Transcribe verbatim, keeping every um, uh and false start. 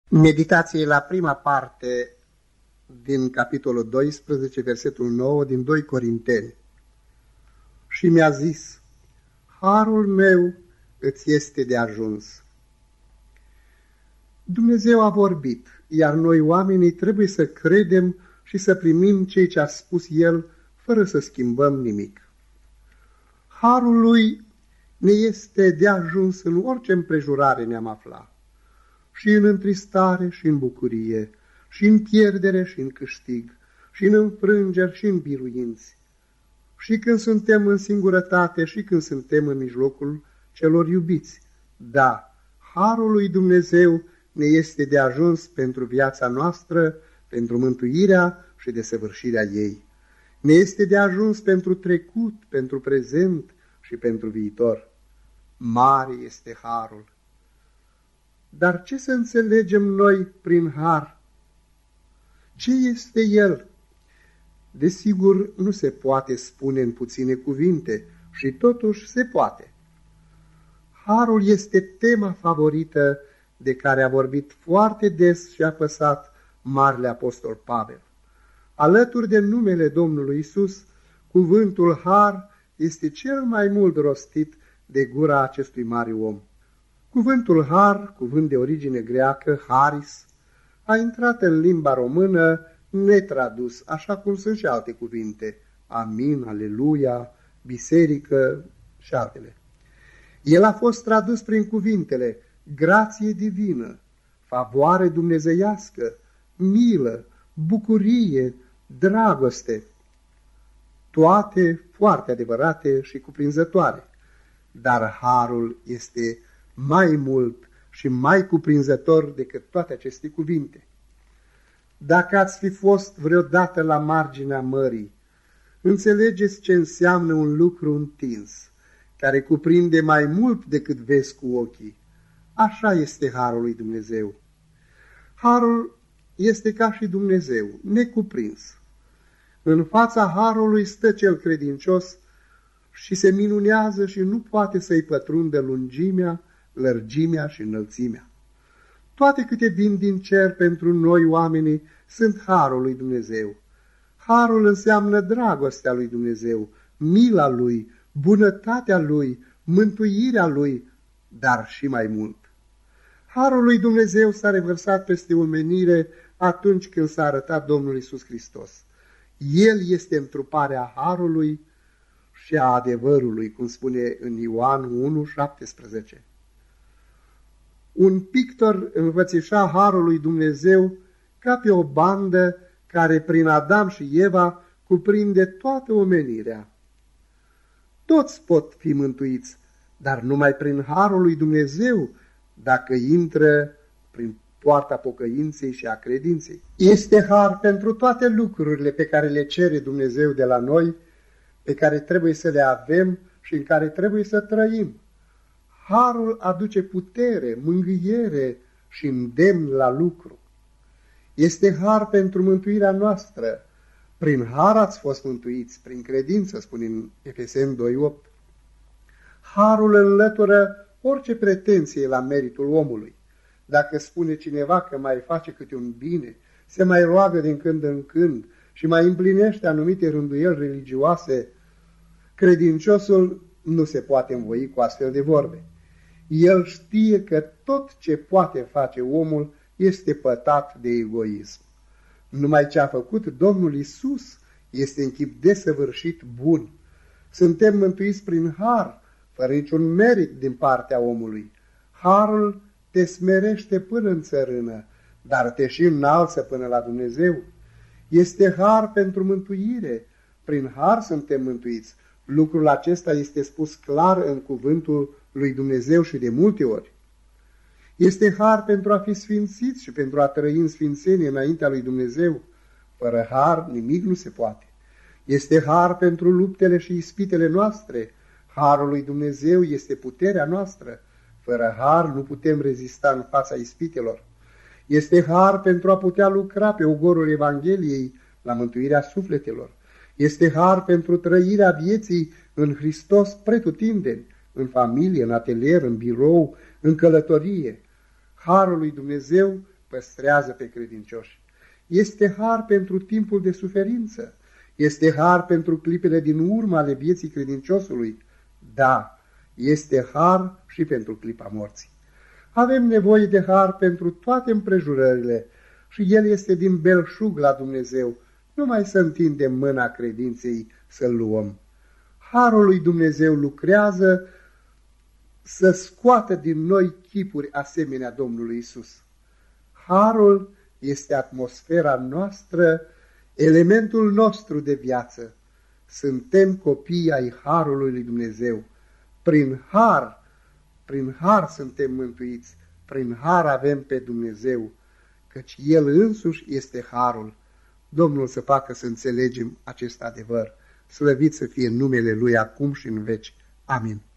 Meditație la prima parte din capitolul doisprezece, versetul nouă din doi Corinteni. Și mi-a zis: harul meu îți este de ajuns. Dumnezeu a vorbit, iar noi oamenii trebuie să credem și să primim ceea ce a spus El, fără să schimbăm nimic. Harul Lui ne este de ajuns în orice împrejurare ne-am aflat, și în întristare și în bucurie, și în pierdere și în câștig, și în înfrângeri și în biruinți, și când suntem în singurătate și când suntem în mijlocul celor iubiți. Da, harul lui Dumnezeu ne este de ajuns pentru viața noastră, pentru mântuirea și desăvârșirea ei. Ne este de ajuns pentru trecut, pentru prezent și pentru viitor. Mare este harul. Dar ce să înțelegem noi prin har? Ce este el? Desigur, nu se poate spune în puține cuvinte, și totuși se poate. Harul este tema favorită de care a vorbit foarte des și apăsat Marele Apostol Pavel. Alături de numele Domnului Isus, cuvântul har este cel mai mult rostit de gura acestui mare om. Cuvântul har, cuvânt de origine greacă, haris, a intrat în limba română netradus, așa cum sunt și alte cuvinte, amin, aleluia, biserică și altele. El a fost tradus prin cuvintele grație divină, favoare dumnezeiască, milă, bucurie, dragoste, toate foarte adevărate și cuprinzătoare. Dar harul este mai mult și mai cuprinzător decât toate aceste cuvinte. Dacă ați fi fost vreodată la marginea mării, înțelegeți ce înseamnă un lucru întins, care cuprinde mai mult decât vezi cu ochii. Așa este harul lui Dumnezeu. Harul este ca și Dumnezeu, necuprins. În fața harului stă cel credincios și se minunează și nu poate să-i pătrundă lungimea, lărgimea și înălțimea. Toate câte vin din cer pentru noi oamenii sunt harul lui Dumnezeu. Harul înseamnă dragostea lui Dumnezeu, mila lui, bunătatea lui, mântuirea lui, dar și mai mult. Harul lui Dumnezeu s-a revărsat peste omenire atunci când s-a arătat Domnul Iisus Hristos. El este întruparea harului și a adevărului, cum spune în Ioan unu șaptesprezece. Un pictor învățișa harul lui Dumnezeu ca pe o bandă care prin Adam și Eva cuprinde toată omenirea. Toți pot fi mântuiți, dar numai prin harul lui Dumnezeu, dacă intră prin poarta pocăinței și a credinței. Este har pentru toate lucrurile pe care le cere Dumnezeu de la noi, pe care trebuie să le avem și în care trebuie să trăim. Harul aduce putere, mângâiere și îndemn la lucru. Este har pentru mântuirea noastră. Prin har ați fost mântuiți, prin credință, spune în Efeseni doi opt. Harul înlătură orice pretenție la meritul omului. Dacă spune cineva că mai face câte un bine, se mai roagă din când în când și mai împlinește anumite rânduieli religioase, credinciosul nu se poate învoi cu astfel de vorbe. El știe că tot ce poate face omul este pătat de egoism. Numai ce a făcut Domnul Iisus este în chip desăvârșit bun. Suntem mântuiți prin har, fără niciun merit din partea omului. Harul te smerește până în țărână, dar te și înalță până la Dumnezeu. Este har pentru mântuire. Prin har suntem mântuiți. Lucrul acesta este spus clar în cuvântul lui Dumnezeu și de multe ori. Este har pentru a fi sfințiți și pentru a trăi în sfințenie înaintea lui Dumnezeu. Fără har nimic nu se poate. Este har pentru luptele și ispitele noastre. Harul lui Dumnezeu este puterea noastră. Fără har nu putem rezista în fața ispitelor. Este har pentru a putea lucra pe ogorul Evangheliei la mântuirea sufletelor. Este har pentru trăirea vieții în Hristos pretutindeni, în familie, în atelier, în birou, în călătorie. Harul lui Dumnezeu păstrează pe credincioși. Este har pentru timpul de suferință. Este har pentru clipele din urmă ale vieții credinciosului. Da, este har și pentru clipa morții. Avem nevoie de har pentru toate împrejurările și el este din belșug la Dumnezeu, numai să întindem mâna credinței să-l luăm. Harul lui Dumnezeu lucrează să scoată din noi chipuri asemenea Domnului Isus. Harul este atmosfera noastră, elementul nostru de viață. Suntem copii ai Harului lui Dumnezeu. Prin har, prin har suntem mântuiți, prin har avem pe Dumnezeu, căci El însuși este harul. Domnul să facă să înțelegem acest adevăr. Slăvit să fie numele Lui acum și în veci. Amin.